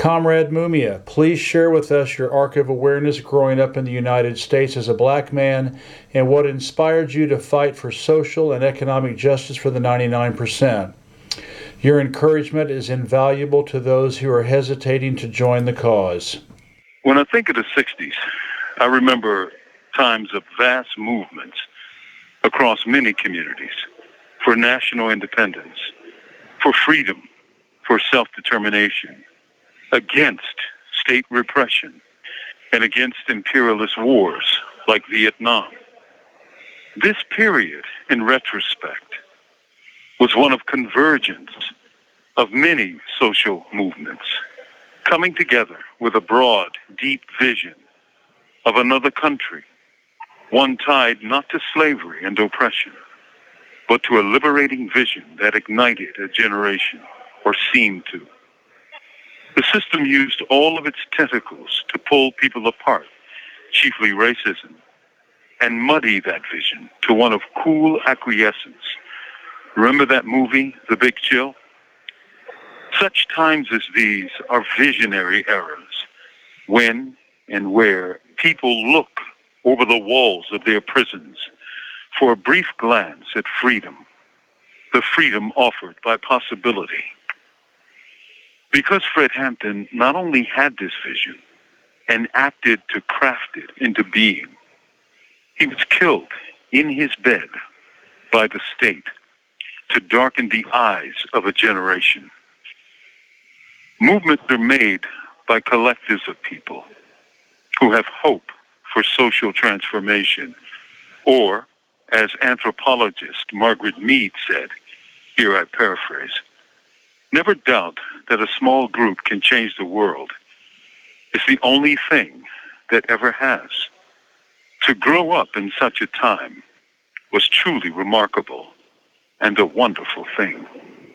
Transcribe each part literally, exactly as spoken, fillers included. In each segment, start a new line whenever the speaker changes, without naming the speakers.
Comrade Mumia, please share with us your arc of awareness growing up in the United States as a black man and what inspired you to fight for social and economic justice for the ninety-nine percent. Your encouragement is invaluable to those who are hesitating to join the cause.
When I think of the sixties, I remember times of vast movements across many communities for national independence, for freedom, for self-determination, against state repression, and against imperialist wars like Vietnam. This period, in retrospect, was one of convergence of many social movements, coming together with a broad, deep vision of another country, one tied not to slavery and oppression, but to a liberating vision that ignited a generation, or seemed to. The system used all of its tentacles to pull people apart, chiefly racism, and muddy that vision to one of cool acquiescence. Remember that movie, The Big Chill? Such times as these are visionary eras, when and where people look over the walls of their prisons for a brief glance at freedom, the freedom offered by possibility. Because Fred Hampton not only had this vision and acted to craft it into being, he was killed in his bed by the state to darken the eyes of a generation. Movements are made by collectives of people who have hope for social transformation, or, as anthropologist Margaret Mead said, here I paraphrase, never doubt that a small group can change the world. It's the only thing that ever has. To grow up in such a time was truly remarkable and a wonderful thing.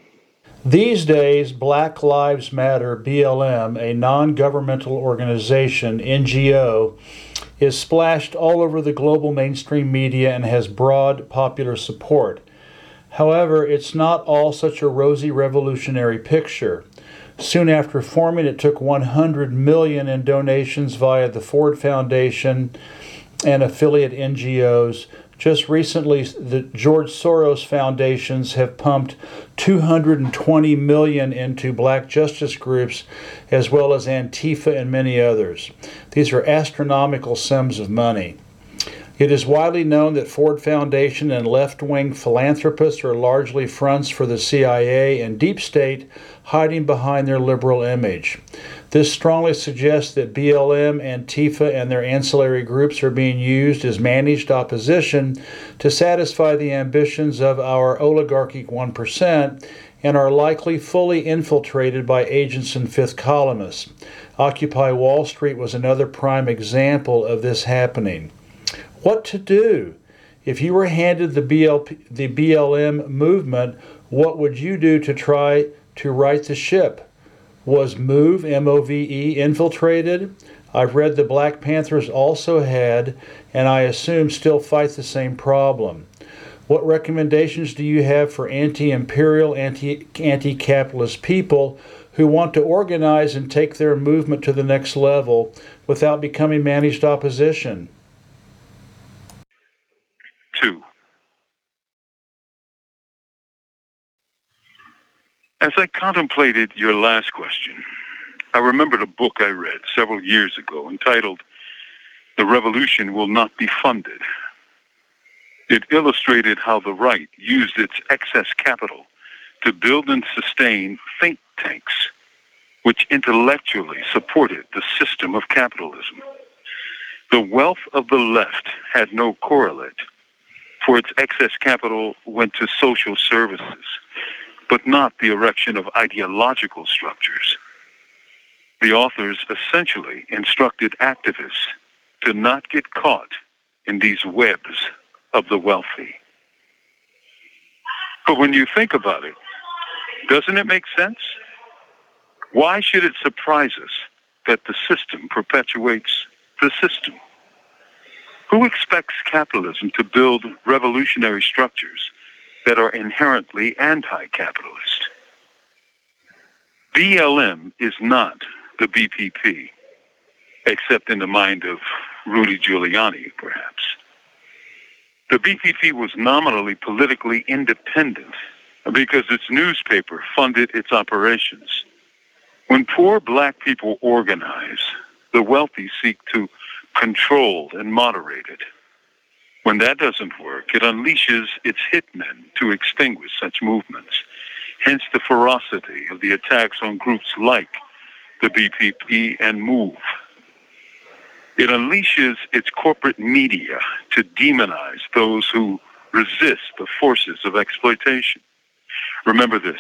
These days, Black Lives Matter, B L M, a non-governmental organization, N G O, is splashed all over the global mainstream media and has broad popular support. However, it's not all such a rosy revolutionary picture. Soon after forming, it took one hundred million dollars in donations via the Ford Foundation and affiliate N G Os. Just recently, the George Soros foundations have pumped two hundred twenty million dollars into black justice groups, as well as Antifa and many others. These are astronomical sums of money. It is widely known that Ford Foundation and left-wing philanthropists are largely fronts for the C I A and deep state, hiding behind their liberal image. This strongly suggests that B L M, Antifa, and their ancillary groups are being used as managed opposition to satisfy the ambitions of our oligarchic one percent and are likely fully infiltrated by agents and fifth columnists. Occupy Wall Street was another prime example of this happening. What to do? If you were handed the B L P, the B L M movement, what would you do to try to right the ship? Was MOVE, M O V E, infiltrated? I've read the Black Panthers also had, and I assume still fight the same problem. What recommendations do you have for anti-imperial, anti, anti-capitalist people who want to organize and take their movement to the next level without becoming managed opposition?
Two. As I contemplated your last question, I remembered a book I read several years ago entitled "The Revolution Will Not Be Funded." It illustrated how the right used its excess capital to build and sustain think tanks, which intellectually supported the system of capitalism. The wealth of the left had no correlate, for its excess capital went to social services, but not the erection of ideological structures. The authors essentially instructed activists to not get caught in these webs of the wealthy. But when you think about it, doesn't it make sense? Why should it surprise us that the system perpetuates the system? Who expects capitalism to build revolutionary structures that are inherently anti-capitalist? B L M is not the B P P, except in the mind of Rudy Giuliani, perhaps. The B P P was nominally politically independent because its newspaper funded its operations. When poor black people organize, the wealthy seek to control and moderate it. When that doesn't work, it unleashes its hitmen to extinguish such movements. Hence the ferocity of the attacks on groups like the B P P and MOVE. It unleashes its corporate media to demonize those who resist the forces of exploitation. Remember this.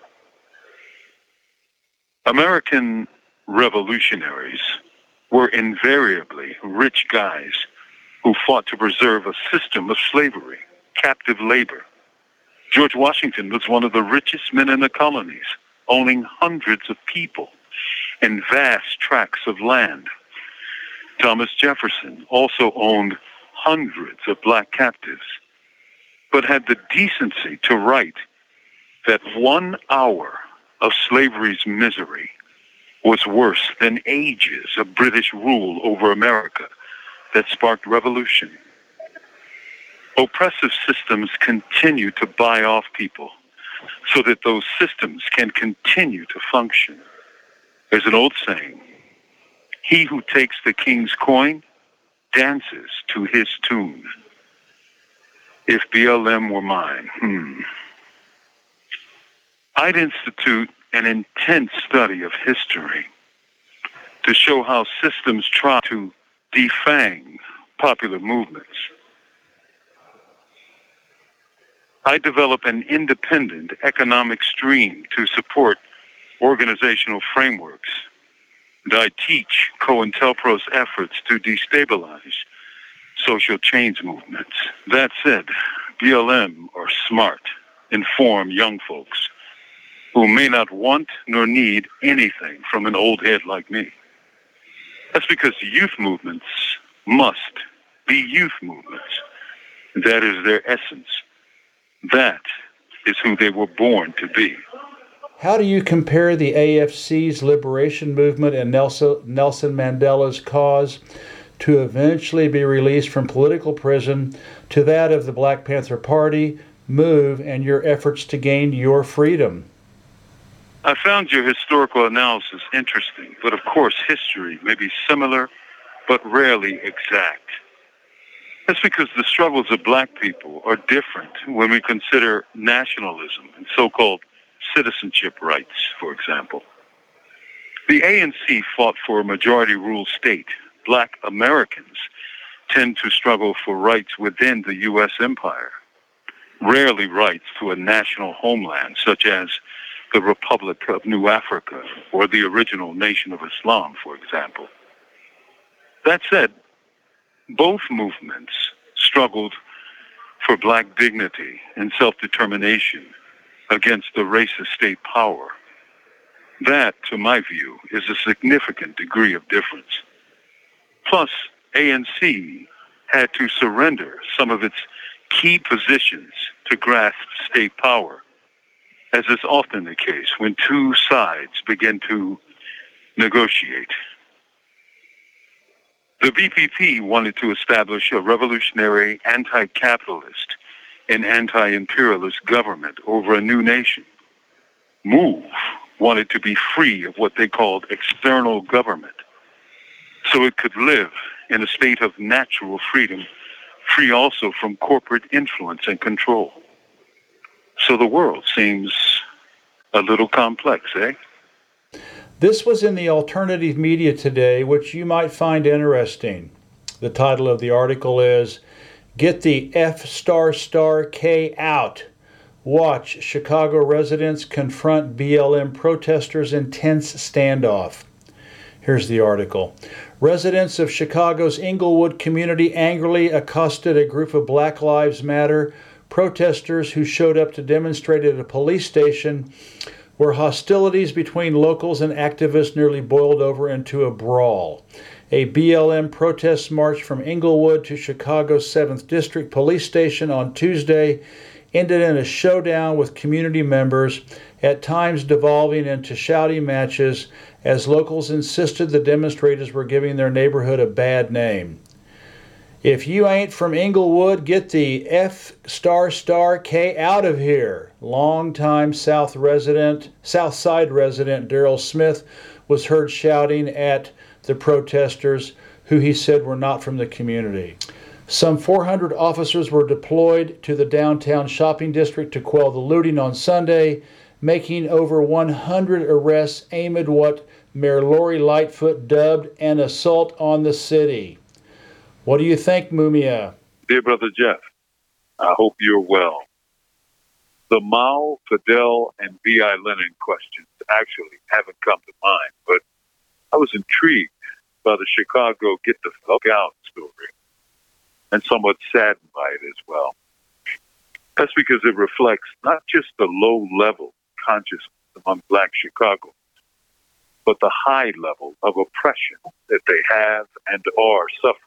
American revolutionaries were invariably rich guys who fought to preserve a system of slavery, captive labor. George Washington was one of the richest men in the colonies, owning hundreds of people and vast tracts of land. Thomas Jefferson also owned hundreds of black captives, but had the decency to write that one hour of slavery's misery was worse than ages of British rule over America that sparked revolution. Oppressive systems continue to buy off people so that those systems can continue to function. There's an old saying, he who takes the king's coin dances to his tune. If B L M were mine, hmm. I'd institute an intense study of history to show how systems try to defang popular movements. I develop an independent economic stream to support organizational frameworks. And I teach COINTELPRO's efforts to destabilize social change movements. That said, B L M are smart, informed young folks who may not want nor need anything from an old head like me. That's because youth movements must be youth movements. That is their essence. That is who they were born to be.
How do you compare the A F C's liberation movement and Nelson, Nelson Mandela's cause to eventually be released from political prison to that of the Black Panther Party, MOVE, and your efforts to gain your freedom?
I found your historical analysis interesting, but of course history may be similar, but rarely exact. That's because the struggles of black people are different when we consider nationalism and so-called citizenship rights, for example. The A N C fought for a majority-rule state. Black Americans tend to struggle for rights within the U S empire, rarely rights to a national homeland, such as the Republic of New Africa or the original Nation of Islam, for example. That said, both movements struggled for black dignity and self-determination against the racist state power. That, to my view, is a significant degree of difference. Plus, A N C had to surrender some of its key positions to grasp state power, as is often the case when two sides begin to negotiate. The B P P wanted to establish a revolutionary anti-capitalist and anti-imperialist government over a new nation. MOVE wanted to be free of what they called external government, so it could live in a state of natural freedom, free also from corporate influence and control. So the world seems a little complex, eh?
This was in the alternative media today, which you might find interesting. The title of the article is, Get the F star star K out. Watch Chicago residents confront B L M protesters in tense standoff. Here's the article. Residents of Chicago's Englewood community angrily accosted a group of Black Lives Matter protesters who showed up to demonstrate at a police station where hostilities between locals and activists nearly boiled over into a brawl. A B L M protest march from Englewood to Chicago's seventh District Police Station on Tuesday ended in a showdown with community members, at times devolving into shouting matches as locals insisted the demonstrators were giving their neighborhood a bad name. If you ain't from Inglewood, get the F star star K out of here. Longtime South resident, South Side resident Daryl Smith was heard shouting at the protesters, who he said were not from the community. Some four hundred officers were deployed to the downtown shopping district to quell the looting on Sunday, making over one hundred arrests amid what Mayor Lori Lightfoot dubbed an assault on the city. What do you think, Mumia?
Dear Brother Jeff, I hope you're well. The Mao, Fidel, and B I Lenin questions actually haven't come to mind, but I was intrigued by the Chicago Get the Fuck Out story and somewhat saddened by it as well. That's because it reflects not just the low-level consciousness among Black Chicagoans, but the high level of oppression that they have and are suffering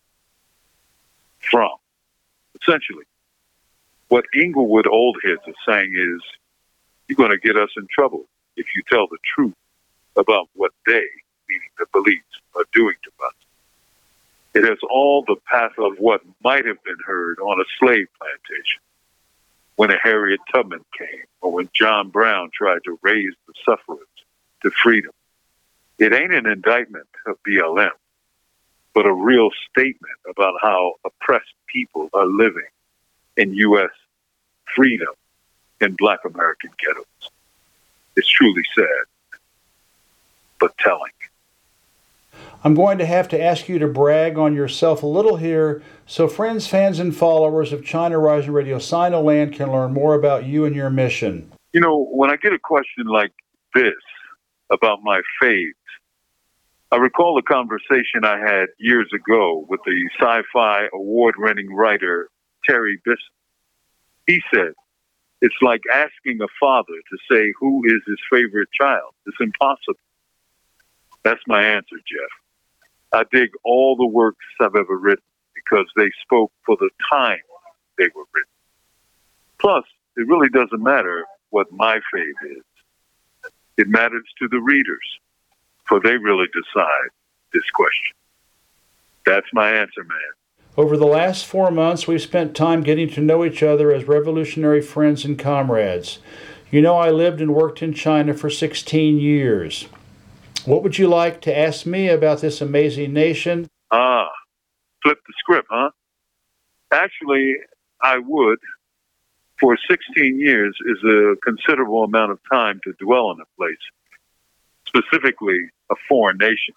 from. Essentially, what Inglewood old heads are saying is, you're going to get us in trouble if you tell the truth about what they, meaning the police, are doing to us. It has all the path of what might have been heard on a slave plantation when a Harriet Tubman came, or when John Brown tried to raise the sufferers to freedom. It ain't an indictment of B L M, but a real statement about how oppressed people are living in U S freedom in Black American ghettos. It's truly sad, but telling.
I'm going to have to ask you to brag on yourself a little here so friends, fans, and followers of China Rising Radio Sinoland can learn more about you and your mission.
You know, when I get a question like this about my faves, I recall a conversation I had years ago with the sci-fi award-winning writer Terry Bisson. He said, it's like asking a father to say who is his favorite child. It's impossible. That's my answer, Jeff. I dig all the works I've ever written because they spoke for the time they were written. Plus, it really doesn't matter what my fave is. It matters to the readers, for they really decide this question. That's my answer, man.
Over the last four months, we've spent time getting to know each other as revolutionary friends and comrades. You know, I lived and worked in China for sixteen years. What would you like to ask me about this amazing nation?
Ah, flip the script, huh? Actually, I would. For sixteen years is a considerable amount of time to dwell in a place, specifically a foreign nation.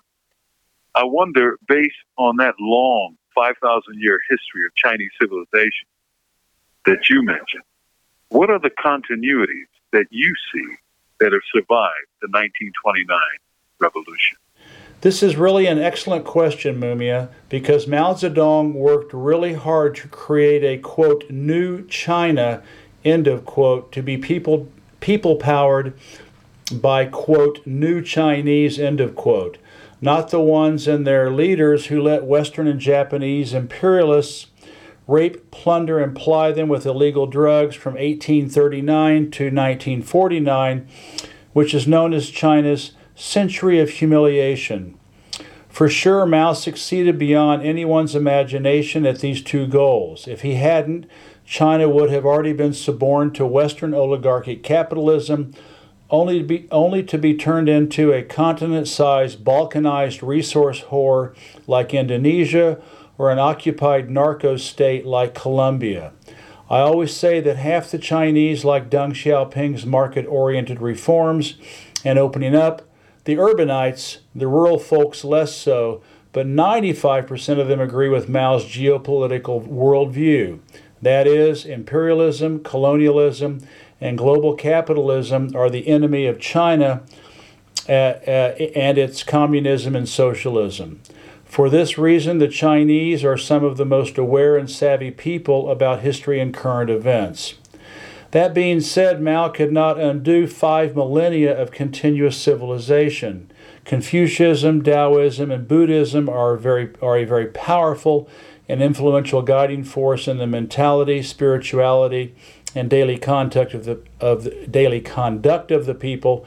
I wonder, based on that long five thousand year history of Chinese civilization that you mentioned, what are the continuities that you see that have survived the nineteen twenty-nine revolution?
This is really an excellent question, Mumia, because Mao Zedong worked really hard to create a, quote, new China, end of quote, to be people people powered by, quote, new Chinese, end of quote, not the ones and their leaders who let Western and Japanese imperialists rape, plunder, and ply them with illegal drugs from eighteen thirty-nine to nineteen forty-nine, which is known as China's century of humiliation. For sure, Mao succeeded beyond anyone's imagination at these two goals. If he hadn't, China would have already been suborned to Western oligarchic capitalism, only to be, only to be turned into a continent-sized, balkanized resource whore like Indonesia or an occupied narco state like Colombia. I always say that half the Chinese like Deng Xiaoping's market-oriented reforms and opening up, the urbanites, the rural folks less so, but ninety-five percent of them agree with Mao's geopolitical worldview. That is, imperialism, colonialism, and global capitalism are the enemy of China uh, uh, and its communism and socialism. For this reason, the Chinese are some of the most aware and savvy people about history and current events. That being said, Mao could not undo five millennia of continuous civilization. Confucianism, Taoism, and Buddhism are very are a very powerful and influential guiding force in the mentality, spirituality, and daily conduct of the of the daily conduct of the people,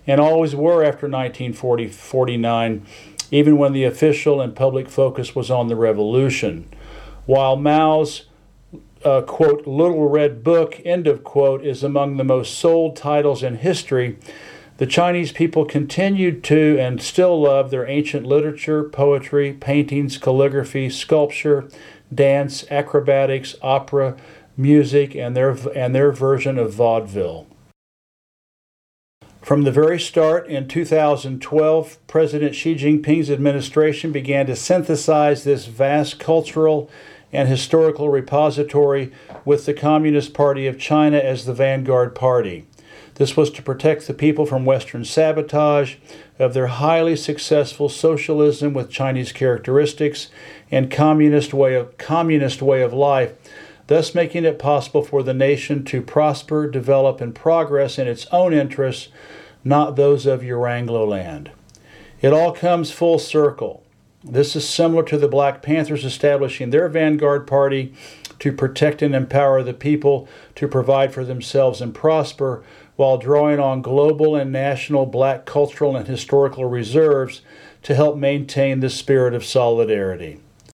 and always were after nineteen forty-nine, even when the official and public focus was on the revolution. While Mao's uh, quote, Little Red Book, end of quote, is among the most sold titles in history, the Chinese people continued to and still love their ancient literature, poetry, paintings, calligraphy, sculpture, dance, acrobatics, opera, music, and their, and their version of vaudeville. From the very start in two thousand twelve, President Xi Jinping's administration began to synthesize this vast cultural and historical repository with the Communist Party of China as the vanguard party. This was to protect the people from Western sabotage of their highly successful socialism with Chinese characteristics and communist way of, communist way of life, thus making it possible for the nation to prosper, develop, and progress in its own interests, not those of Euranglo land. It all comes full circle. This is similar to the Black Panthers establishing their vanguard party to protect and empower the people to provide for themselves and prosper, while drawing on global and national black cultural and historical reserves to help maintain the spirit of solidarity.